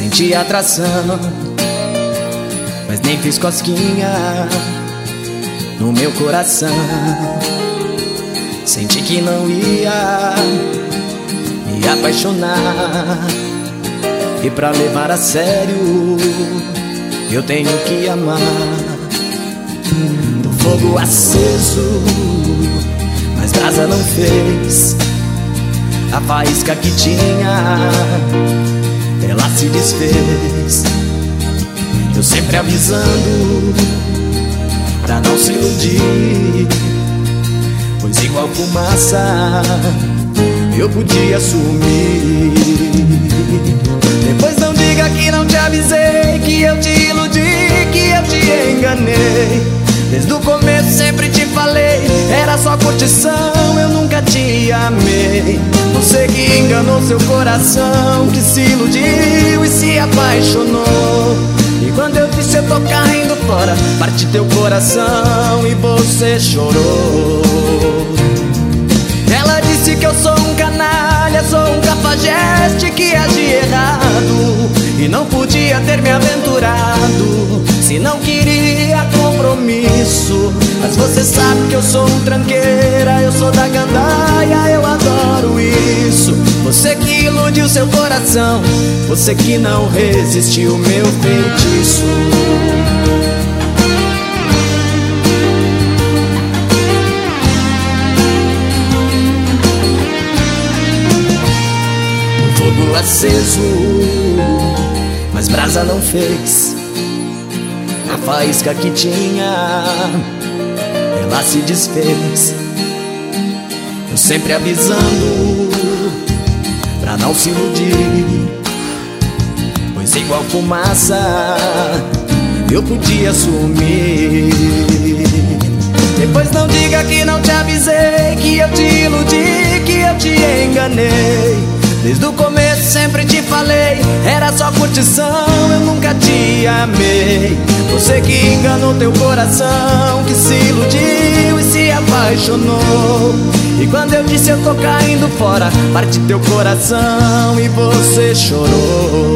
Senti atração, mas nem fiz cosquinha no meu coração. Senti que não ia me apaixonar, e pra levar a sério eu tenho que amar. Do fogo aceso, mas brasa não fez. A faísca que tinha, ela se desfez. Eu sempre avisando pra não se iludir, pois igual fumaça eu podia sumir. Depois não diga que não te avisei, que eu te iludi, que eu te enganei. Desde o começo sempre te falei, era só curtição, eu nunca te amei. Você que enganou seu coração, que se iludiu e se apaixonou. E quando eu disse eu tô caindo fora, parte teu coração e você chorou. Ela disse que eu sou um canalha, sou um cafajeste que agi errado, e não podia ter me aventurado se não queria compromisso. Mas você sabe que eu sou um tranqueira, eu sou da gandaia, eu adoro isso. Você que iludiu seu coração, você que não resistiu meu feitiço. Fogo aceso, mas brasa não fez. A faísca que tinha, ela se desfez. Eu sempre avisando pra não se iludir, pois igual fumaça eu podia sumir. Depois não diga que não te avisei, que eu te iludi, que eu te enganei. Desde o começo sempre te falei, era só curtição, eu nunca te amei. Você que enganou teu coração, que se iludiu e se apaixonou. E quando eu disse eu tô caindo fora, parte teu coração e você chorou.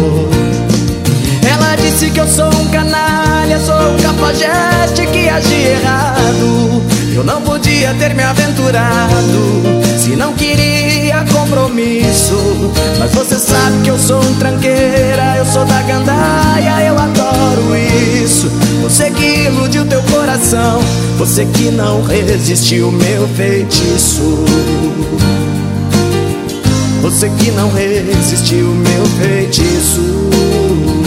Ela disse que eu sou um canalha, sou um cafajeste que agi errado. Eu não podia ter me aventurado se não queria compromisso. Mas você sabe que eu sou um tranqueira, eu sou da gandaia, eu adoro isso. Você que iludiu teu coração, você que não resistiu meu feitiço. Você que não resistiu meu feitiço.